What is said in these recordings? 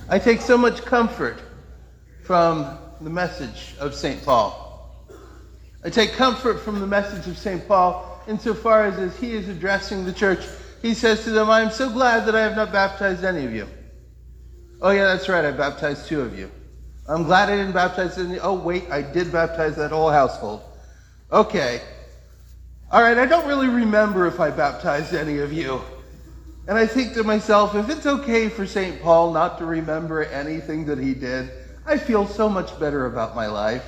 I take so much comfort from the message of St. Paul. I take comfort from the message of St. Paul insofar as he is addressing the church. He says to them, I am so glad that I have not baptized any of you. Oh yeah, that's right, I baptized 2 of you. I'm glad I didn't baptize any. Oh wait, I did baptize that whole household. Okay. All right, I don't really remember if I baptized any of you. And I think to myself, if it's okay for St. Paul not to remember anything that he did, I feel so much better about my life.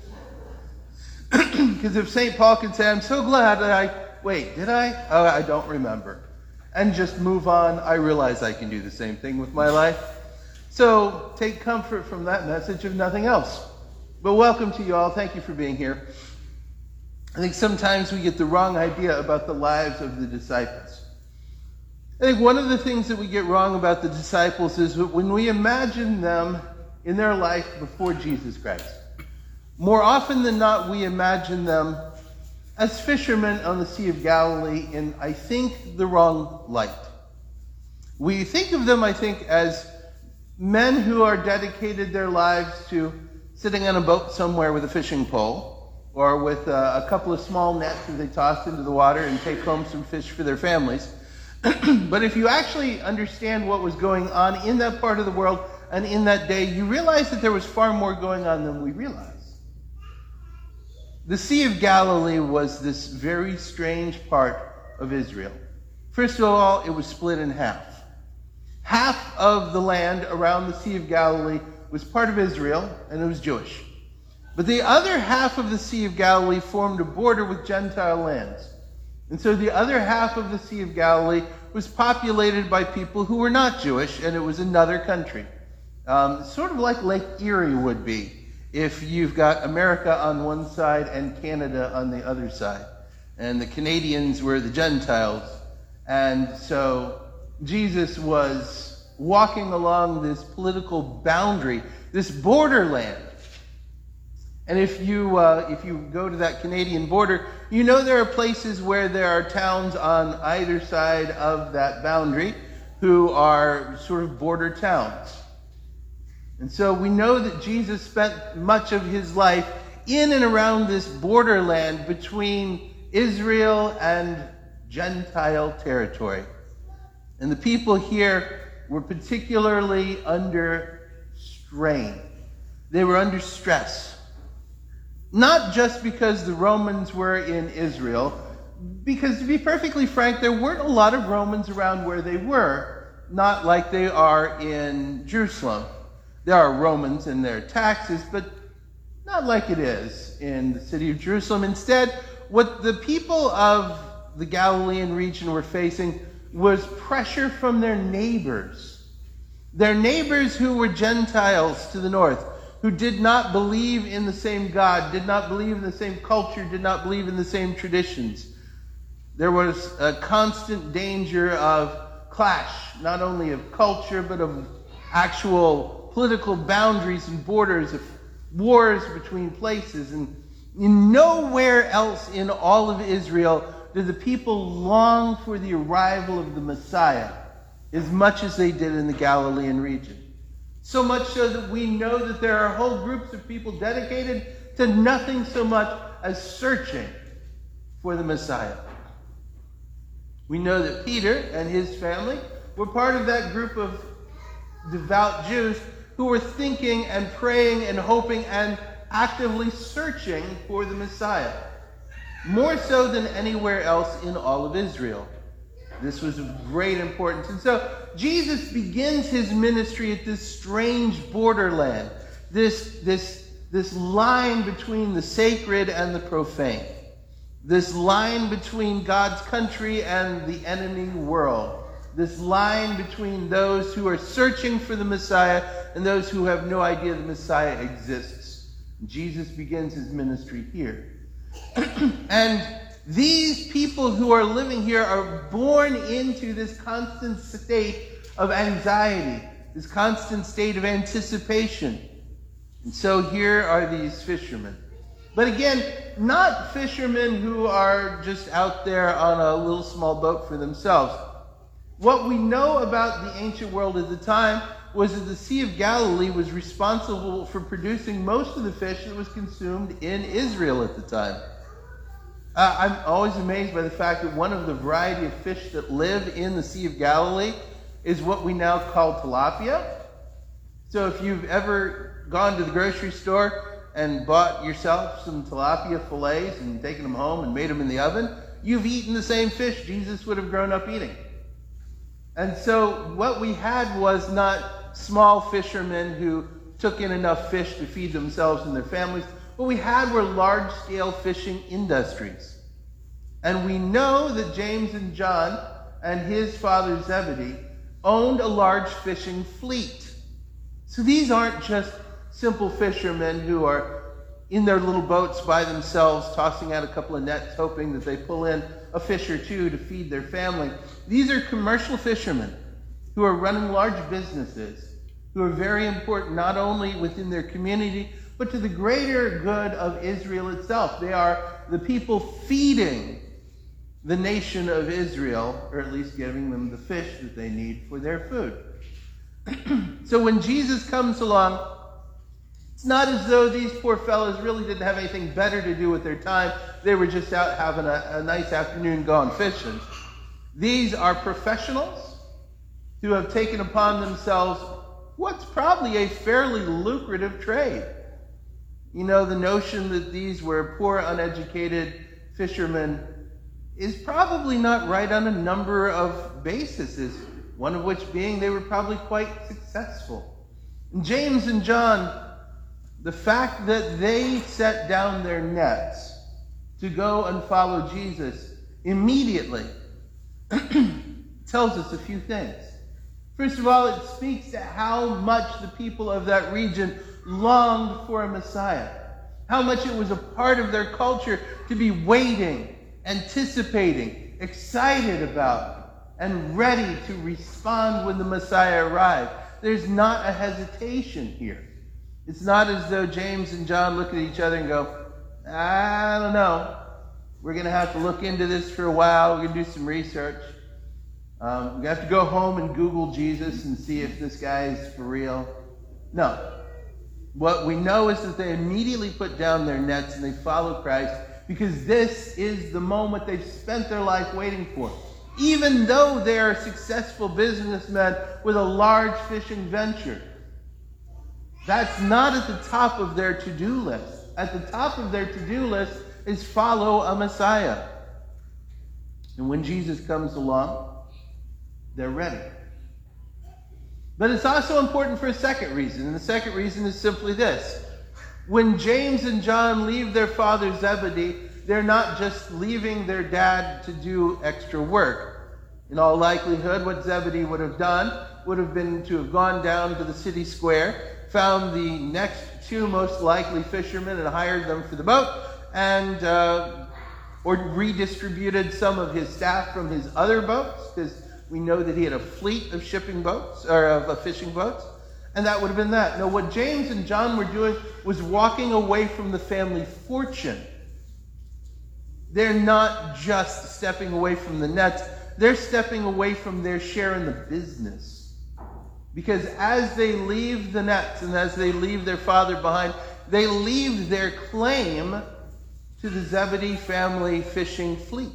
Because if St. Paul can say, I'm so glad that wait, did I? Oh, I don't remember. And just move on, I realize I can do the same thing with my life. So take comfort from that message, if nothing else. But welcome to you all. Thank you for being here. I think sometimes we get the wrong idea about the lives of the disciples. I think one of the things that we get wrong about the disciples is that when we imagine them in their life before Jesus Christ, more often than not, we imagine them as fishermen on the Sea of Galilee in, I think, the wrong light. We think of them, I think, as men who are dedicated their lives to sitting on a boat somewhere with a fishing pole or with a couple of small nets that they toss into the water and take home some fish for their families. But if you actually understand what was going on in that part of the world and in that day, you realize that there was far more going on than we realize. The Sea of Galilee was this very strange part of Israel. First of all, it was split in half. Half of the land around the Sea of Galilee was part of Israel, and it was Jewish. But the other half of the Sea of Galilee formed a border with Gentile lands. And so the other half of the Sea of Galilee was populated by people who were not Jewish, and it was another country. Sort of like Lake Erie would be if you've got America on one side and Canada on the other side. And the Canadians were the Gentiles. And so Jesus was walking along this political boundary, this borderland. And if you go to that Canadian border, you know there are places where there are towns on either side of that boundary who are sort of border towns. And so we know that Jesus spent much of his life in and around this borderland between Israel and Gentile territory. And the people here were particularly under strain. They were under stress. Not just because the Romans were in Israel, because to be perfectly frank, there weren't a lot of Romans around where they were, not like they are in Jerusalem. There are Romans and their taxes, but not like it is in the city of Jerusalem. Instead, what the people of the Galilean region were facing was pressure from their neighbors. Their neighbors who were Gentiles to the north, who did not believe in the same God, did not believe in the same culture, did not believe in the same traditions. There was a constant danger of clash, not only of culture, but of actual political boundaries and borders, of wars between places. And nowhere else in all of Israel did the people long for the arrival of the Messiah as much as they did in the Galilean region. So much so that we know that there are whole groups of people dedicated to nothing so much as searching for the Messiah. We know that Peter and his family were part of that group of devout Jews who were thinking and praying and hoping and actively searching for the Messiah, more so than anywhere else in all of Israel. This was of great importance. And so Jesus begins his ministry at this strange borderland, this line between the sacred and the profane, this line between God's country and the enemy world, this line between those who are searching for the Messiah and those who have no idea the Messiah exists. Jesus begins his ministry here. And these people who are living here are born into this constant state of anxiety, this constant state of anticipation. And so here are these fishermen. But again, not fishermen who are just out there on a little small boat for themselves. What we know about the ancient world at the time was that the Sea of Galilee was responsible for producing most of the fish that was consumed in Israel at the time. I'm always amazed by the fact that one of the variety of fish that live in the Sea of Galilee is what we now call tilapia. So if you've ever gone to the grocery store and bought yourself some tilapia fillets and taken them home and made them in the oven, you've eaten the same fish Jesus would have grown up eating. And so what we had was not small fishermen who took in enough fish to feed themselves and their families. What we had were large-scale fishing industries. And we know that James and John and his father Zebedee owned a large fishing fleet. So these aren't just simple fishermen who are in their little boats by themselves, tossing out a couple of nets, hoping that they pull in a fish or two to feed their family. These are commercial fishermen who are running large businesses, who are very important not only within their community, but to the greater good of Israel itself. They are the people feeding the nation of Israel, or at least giving them the fish that they need for their food. So when Jesus comes along, it's not as though these poor fellows really didn't have anything better to do with their time. They were just out having a nice afternoon gone fishing. These are professionals who have taken upon themselves what's probably a fairly lucrative trade. You know, the notion that these were poor, uneducated fishermen is probably not right on a number of bases, one of which being they were probably quite successful. And James and John, the fact that they set down their nets to go and follow Jesus immediately tells us a few things. First of all, it speaks to how much the people of that region longed for a Messiah, how much it was a part of their culture to be waiting, anticipating, excited about, and ready to respond when the Messiah arrived. There's not a hesitation here. It's not as though James and John look at each other and go, I don't know. We're going to have to look into this for a while. We're going to do some research. We have to go home and Google Jesus and see if this guy is for real. No. What we know is that they immediately put down their nets and they follow Christ because this is the moment they've spent their life waiting for. Even though they are successful businessmen with a large fishing venture, that's not at the top of their to-do list. At the top of their to-do list is follow a Messiah. And when Jesus comes along, they're ready. But it's also important for a second reason, and the second reason is simply this. When James and John leave their father Zebedee, they're not just leaving their dad to do extra work. In all likelihood, what Zebedee would have done would have been to have gone down to the city square, found the next two most likely fishermen and hired them for the boat, and or redistributed some of his staff from his other boats, because we know that he had a fleet of shipping boats, or of fishing boats, and that would have been that. No, what James and John were doing was walking away from the family fortune. They're not just stepping away from the nets, they're stepping away from their share in the business. Because as they leave the nets and as they leave their father behind, they leave their claim to the Zebedee family fishing fleet.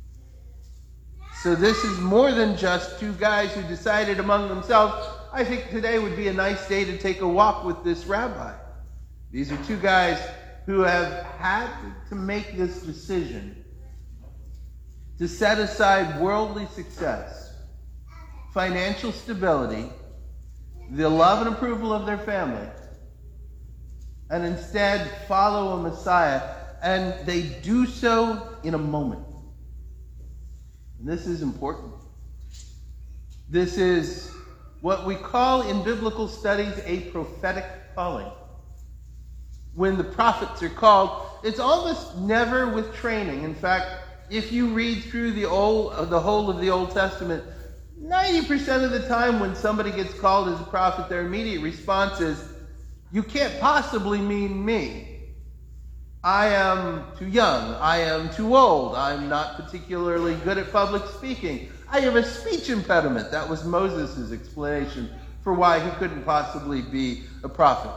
So this is more than just two guys who decided among themselves, I think today would be a nice day to take a walk with this rabbi. These are two guys who have had to make this decision to set aside worldly success, financial stability, the love and approval of their family, and instead follow a Messiah, and they do so in a moment. And this is important. This is what we call in biblical studies a prophetic calling. When the prophets are called, it's almost never with training. In fact, if you read through the whole of the Old Testament, 90% of the time when somebody gets called as a prophet, their immediate response is, you can't possibly mean me. I am too young. I am too old. I'm not particularly good at public speaking. I have a speech impediment. That was Moses' explanation for why he couldn't possibly be a prophet.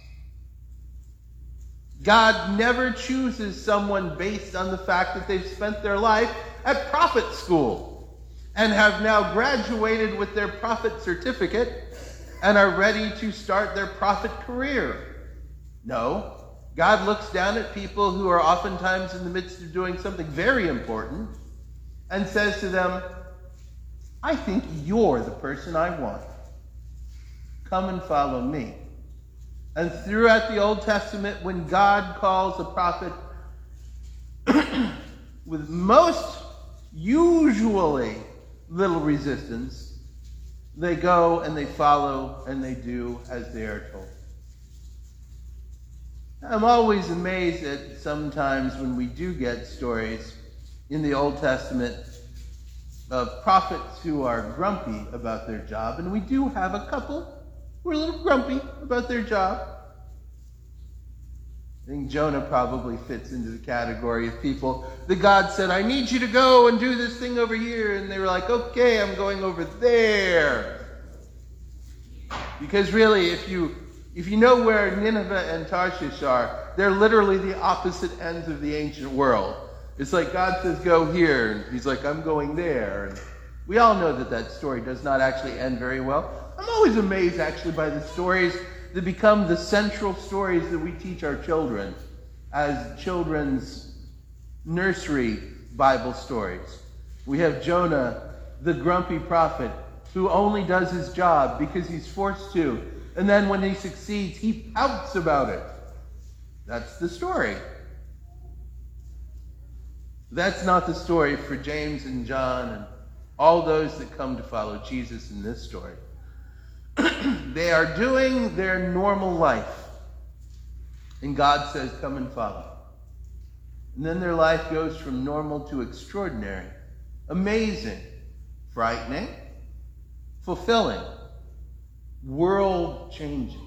God never chooses someone based on the fact that they've spent their life at prophet school and have now graduated with their prophet certificate and are ready to start their prophet career. No, God looks down at people who are oftentimes in the midst of doing something very important and says to them, I think you're the person I want. Come and follow me. And throughout the Old Testament, when God calls a prophet with most usually little resistance, they go and they follow and they do as they are told. I'm always amazed at sometimes when we do get stories in the Old Testament of prophets who are grumpy about their job, and we do have a couple who are a little grumpy about their job. I think Jonah probably fits into the category of people that God said, I need you to go and do this thing over here. And they were like, okay, I'm going over there. Because really, if you know where Nineveh and Tarshish are, they're literally the opposite ends of the ancient world. It's like God says, go here. And he's like, I'm going there. And we all know that story does not actually end very well. I'm always amazed, actually, by the stories that become the central stories that we teach our children as children's nursery Bible stories. We have Jonah, the grumpy prophet, who only does his job because he's forced to. And then when he succeeds, he pouts about it. That's the story. That's not the story for James and John and all those that come to follow Jesus in this story. They are doing their normal life. And God says, come and follow. And then their life goes from normal to extraordinary, amazing, frightening, fulfilling, world-changing.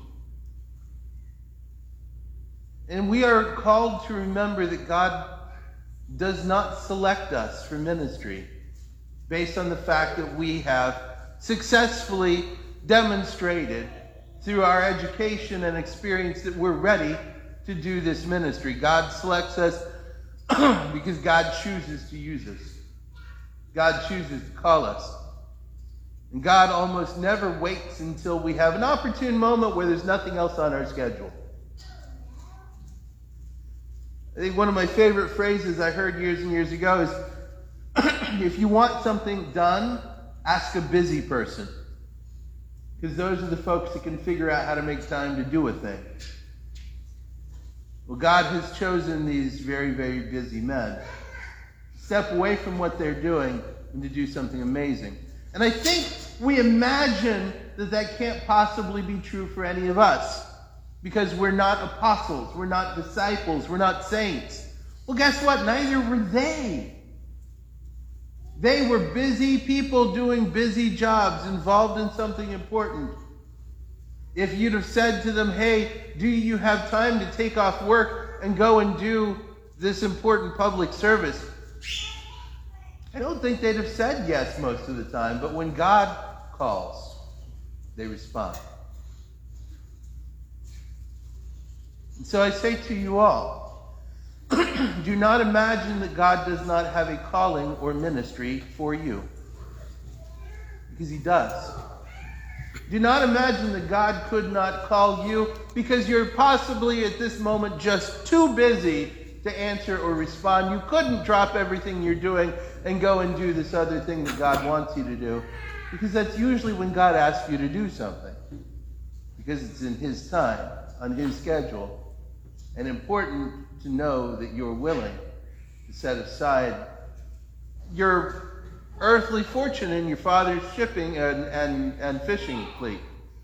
And we are called to remember that God does not select us for ministry based on the fact that we have successfully demonstrated through our education and experience that we're ready to do this ministry. God selects us because God chooses to use us. God chooses to call us. And God almost never waits until we have an opportune moment where there's nothing else on our schedule. I think one of my favorite phrases I heard years and years ago is, if you want something done, ask a busy person. Because those are the folks that can figure out how to make time to do a thing. Well, God has chosen these very, very busy men to step away from what they're doing and to do something amazing. And I think we imagine that can't possibly be true for any of us. Because we're not apostles, we're not disciples, we're not saints. Well, guess what? Neither were they. They were busy people doing busy jobs, involved in something important. If you'd have said to them, hey, do you have time to take off work and go and do this important public service? I don't think they'd have said yes most of the time, but when God calls, they respond. And so I say to you all, do not imagine that God does not have a calling or ministry for you. Because he does. Do not imagine that God could not call you because you're possibly at this moment just too busy to answer or respond. You couldn't drop everything you're doing and go and do this other thing that God wants you to do. Because that's usually when God asks you to do something. Because it's in his time, on his schedule. And important to know that you're willing to set aside your earthly fortune in your father's shipping and fishing fleet.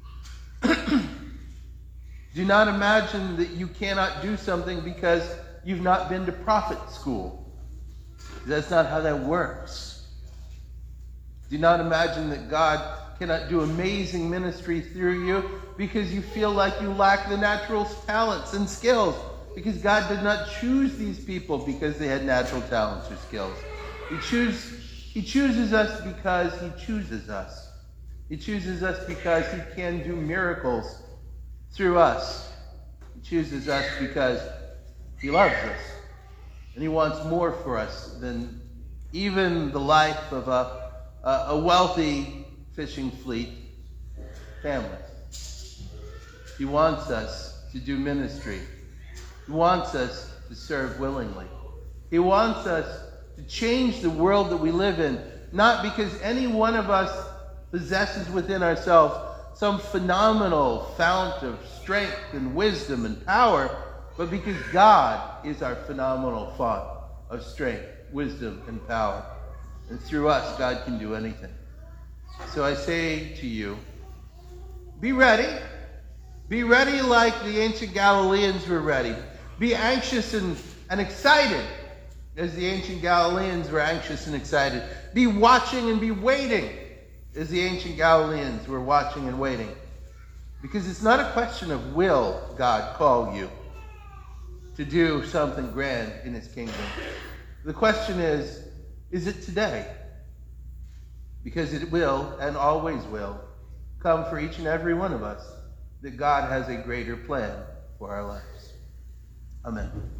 Do not imagine that you cannot do something because you've not been to prophet school. That's not how that works. Do not imagine that God cannot do amazing ministry through you because you feel like you lack the natural talents and skills. Because God did not choose these people because they had natural talents or skills. He chooses us because he chooses us. He chooses us because he can do miracles through us. He chooses us because he loves us. And he wants more for us than even the life of a wealthy fishing fleet family. He wants us to do ministry. He wants us to serve willingly. He wants us to change the world that we live in, not because any one of us possesses within ourselves some phenomenal fount of strength and wisdom and power, but because God is our phenomenal fount of strength, wisdom, and power. And through us, God can do anything. So I say to you, be ready. Be ready like the ancient Galileans were ready. Be anxious and excited as the ancient Galileans were anxious and excited. Be watching and be waiting as the ancient Galileans were watching and waiting. Because it's not a question of will God call you to do something grand in his kingdom. The question is it today? Because it will, and always will, come for each and every one of us that God has a greater plan for our lives. Amen.